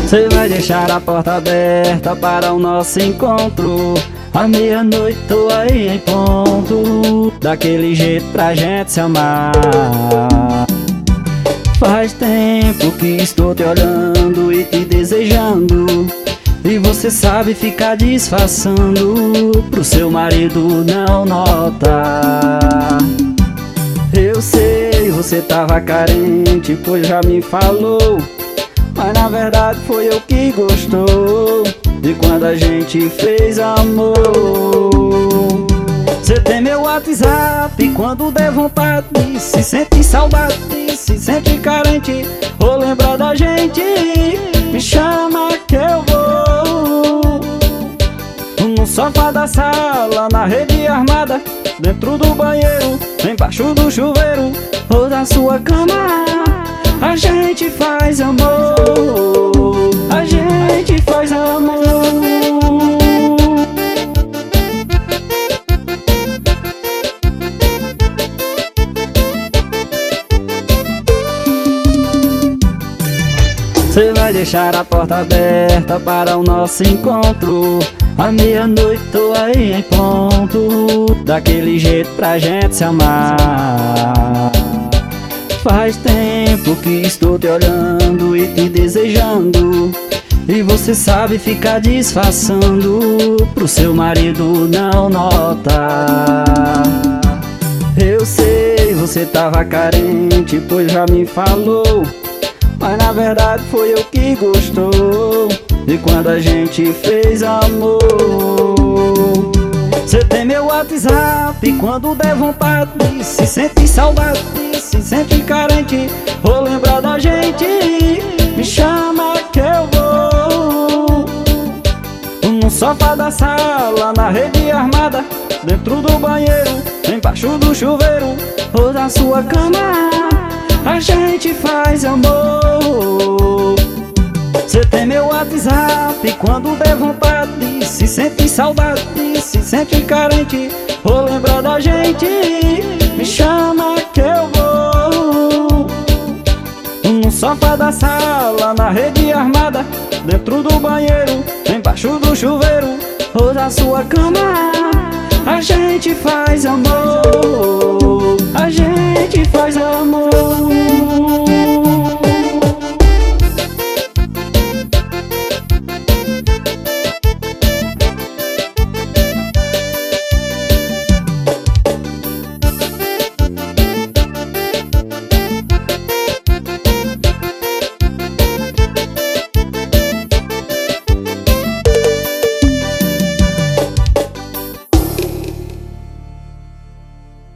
Você vai deixar a porta aberta para o nosso encontro. À meia-noite tô aí em ponto, daquele jeito pra gente se amar. Faz tempo que estou te olhando e te desejando, e você sabe ficar disfarçando pro seu marido não notar. Eu sei, você tava carente, pois já me falou, mas na verdade foi eu que gostou de quando a gente fez amor. Você tem meu WhatsApp, quando der vontade, se sente saudade, se sente carente, ou lembra da gente, me chama que eu vou. No sofá da sala, na rede armada, dentro do banheiro, embaixo do chuveiro, ou da sua cama, a gente faz amor, a gente faz amor. Você vai deixar a porta aberta para o nosso encontro. À meia-noite tô aí em ponto, daquele jeito pra gente se amar. Faz tempo que estou te olhando e te desejando, e você sabe ficar disfarçando pro seu marido não notar. Eu sei, você tava carente, pois já me falou, mas na verdade foi eu que gostou de quando a gente fez amor. Você tem meu WhatsApp, quando der vontade, se sente saudade, se sente carente, ou lembra da gente, me chama que eu vou. No sofá da sala, na rede armada, dentro do banheiro, embaixo do chuveiro, ou da sua cama, a gente faz amor. Você tem meu WhatsApp, quando der vontade, se sente saudade, se sente carente, ou lembra da gente, me chama que eu vou. No sofá da sala, na rede armada, dentro do banheiro, embaixo do chuveiro, ou da sua cama, a gente faz amor, a gente faz amor.